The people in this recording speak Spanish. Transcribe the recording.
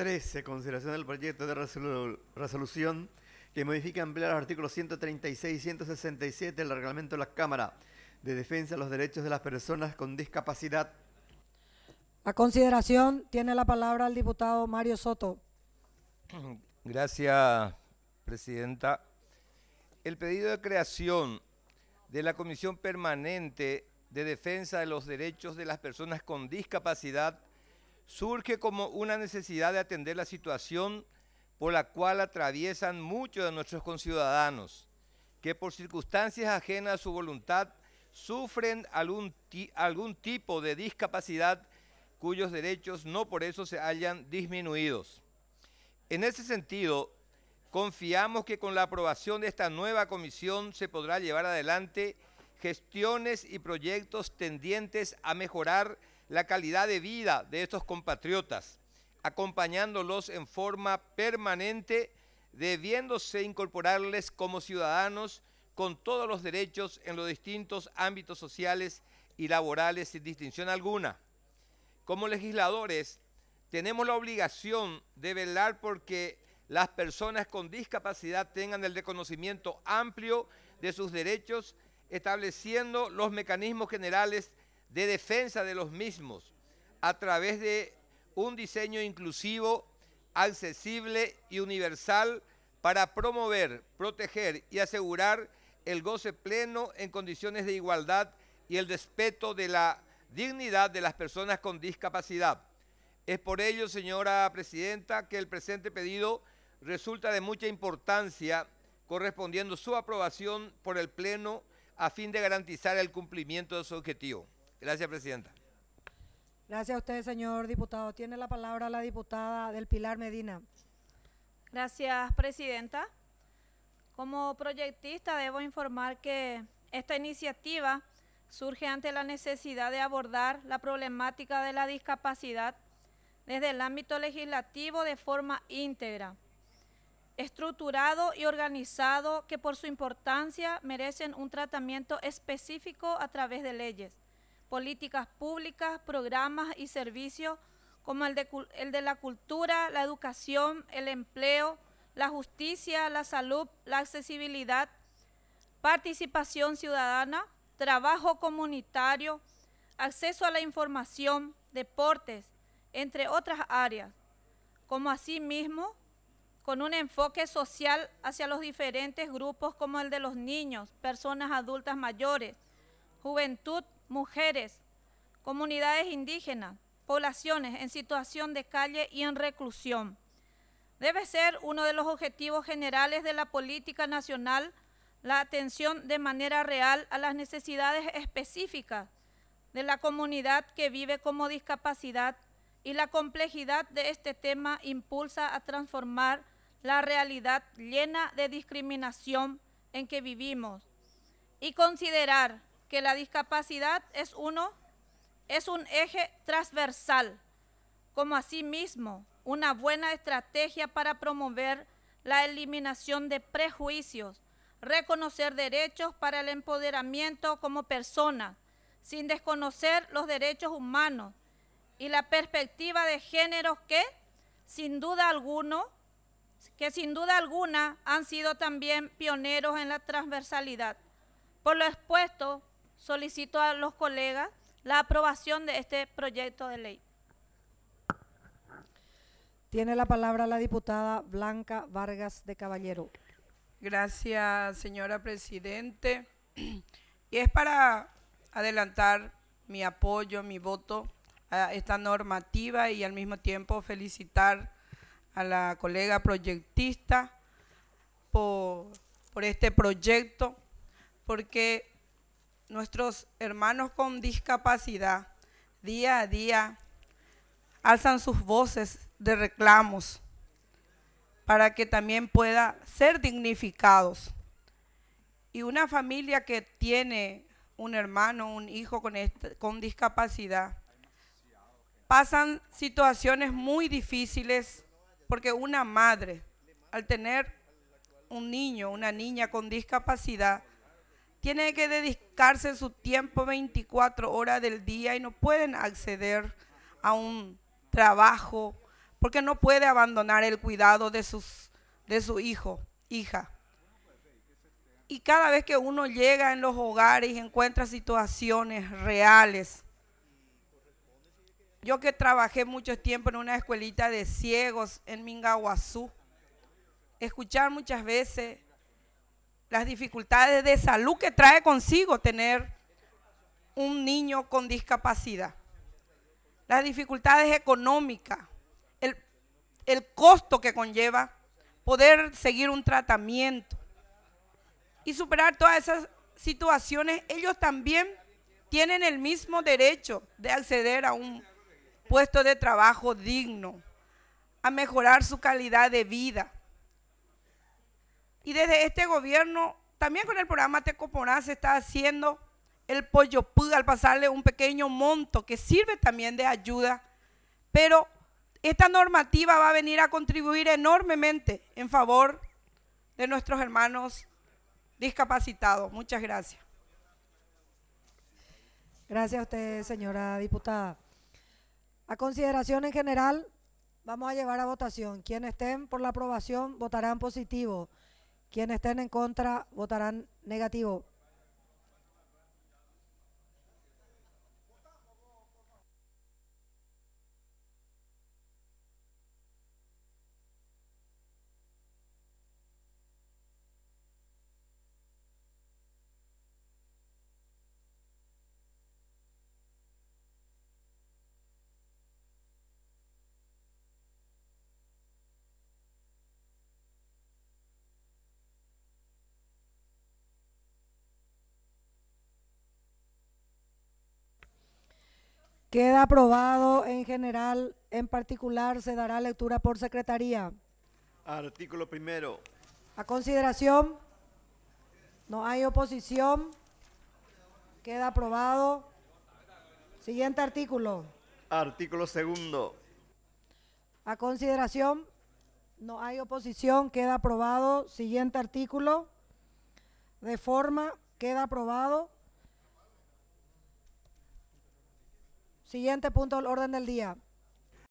13. Consideración del proyecto de resolución que modifica ampliar los artículos 136 y 167 del reglamento de la Cámara de Defensa de los Derechos de las Personas con Discapacidad. A consideración tiene la palabra el diputado Mario Soto. Gracias, presidenta. El pedido de creación de la Comisión Permanente de Defensa de los Derechos de las Personas con Discapacidad surge como una necesidad de atender la situación por la cual atraviesan muchos de nuestros conciudadanos, que por circunstancias ajenas a su voluntad sufren algún tipo de discapacidad cuyos derechos no por eso se hayan disminuidos. En ese sentido, confiamos que con la aprobación de esta nueva comisión se podrá llevar adelante gestiones y proyectos tendientes a mejorar la calidad de vida de estos compatriotas, acompañándolos en forma permanente, debiéndose incorporarles como ciudadanos con todos los derechos en los distintos ámbitos sociales y laborales sin distinción alguna. Como legisladores, tenemos la obligación de velar porque las personas con discapacidad tengan el reconocimiento amplio de sus derechos, estableciendo los mecanismos generales de defensa de los mismos a través de un diseño inclusivo, accesible y universal para promover, proteger y asegurar el goce pleno en condiciones de igualdad y el respeto de la dignidad de las personas con discapacidad. Es por ello, señora presidenta, que el presente pedido resulta de mucha importancia, correspondiendo su aprobación por el Pleno a fin de garantizar el cumplimiento de su objetivo. Gracias, presidenta. Gracias a usted, señor diputado. Tiene la palabra la diputada del Pilar Medina. Gracias, presidenta. Como proyectista debo informar que esta iniciativa surge ante la necesidad de abordar la problemática de la discapacidad desde el ámbito legislativo de forma íntegra, estructurado y organizado, que por su importancia merecen un tratamiento específico a través de leyes, políticas públicas, programas y servicios como el de la cultura, la educación, el empleo, la justicia, la salud, la accesibilidad, participación ciudadana, trabajo comunitario, acceso a la información, deportes, entre otras áreas, como asimismo con un enfoque social hacia los diferentes grupos como el de los niños, personas adultas mayores, juventud, mujeres, comunidades indígenas, poblaciones en situación de calle y en reclusión. Debe ser uno de los objetivos generales de la política nacional la atención de manera real a las necesidades específicas de la comunidad que vive como discapacidad, y la complejidad de este tema impulsa a transformar la realidad llena de discriminación en que vivimos y considerar que la discapacidad es un eje transversal, como asimismo una buena estrategia para promover la eliminación de prejuicios, reconocer derechos para el empoderamiento como persona, sin desconocer los derechos humanos y la perspectiva de género que sin duda alguna han sido también pioneros en la transversalidad. Por lo expuesto, solicito a los colegas la aprobación de este proyecto de ley. Tiene la palabra la diputada Blanca Vargas de Caballero. Gracias, señora presidente. Y es para adelantar mi apoyo, mi voto a esta normativa y al mismo tiempo felicitar a la colega proyectista por este proyecto, porque nuestros hermanos con discapacidad día a día alzan sus voces de reclamos para que también pueda ser dignificados. Y una familia que tiene un hermano, un hijo con discapacidad, pasan situaciones muy difíciles porque una madre, al tener un niño, una niña con discapacidad, tiene que dedicarse su tiempo 24 horas del día y no pueden acceder a un trabajo porque no puede abandonar el cuidado de su hijo, hija. Y cada vez que uno llega en los hogares y encuentra situaciones reales, yo que trabajé mucho tiempo en una escuelita de ciegos en Mingaguazú, escuchar muchas veces las dificultades de salud que trae consigo tener un niño con discapacidad, las dificultades económicas, el costo que conlleva poder seguir un tratamiento y superar todas esas situaciones. Ellos también tienen el mismo derecho de acceder a un puesto de trabajo digno, a mejorar su calidad de vida. Y desde este gobierno, también con el programa Tecoporá, se está haciendo el pollo pud al pasarle un pequeño monto que sirve también de ayuda, pero esta normativa va a venir a contribuir enormemente en favor de nuestros hermanos discapacitados. Muchas gracias. Gracias a usted, señora diputada. A consideración en general, vamos a llevar a votación. Quienes estén por la aprobación votarán positivo. Quienes estén en contra votarán negativo. Queda aprobado en general, en particular se dará lectura por secretaría. Artículo primero. A consideración, no hay oposición, queda aprobado. Siguiente artículo. Artículo segundo. A consideración, no hay oposición, queda aprobado. Siguiente artículo. De forma, queda aprobado. Siguiente punto del orden del día.